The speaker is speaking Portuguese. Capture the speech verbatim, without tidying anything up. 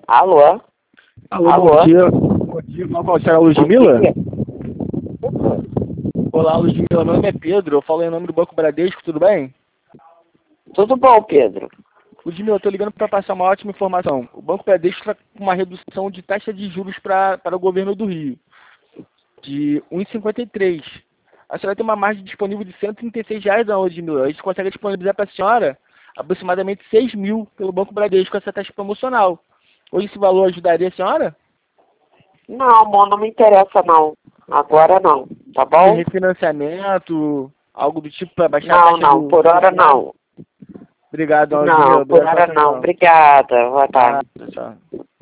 Alô? Alô, Alô? bom dia. Bom dia, qual será a Ludmila? Olá, Ludmila, meu nome é Pedro, eu falo em nome do Banco Bradesco, tudo bem? Tudo bom, Pedro? Ludmila, eu estou ligando para passar uma ótima informação. O Banco Bradesco está com uma redução de taxa de juros pra, para o governo do Rio, de um vírgula cinquenta e três. A senhora tem uma margem disponível de cento e trinta e seis reais, não, Ludmila. A gente consegue disponibilizar para a senhora aproximadamente seis mil pelo Banco Bradesco com essa taxa promocional. Hoje esse valor ajudaria a senhora? Não, amor, não me interessa não. Agora não, tá De bom? refinanciamento, algo do tipo para baixar a Não, taxa não, do por hora financiamento? não. Obrigado, Ludmila. Não, por Obrigado pela hora não. atenção. Obrigada. Boa Ah, tarde. tchau.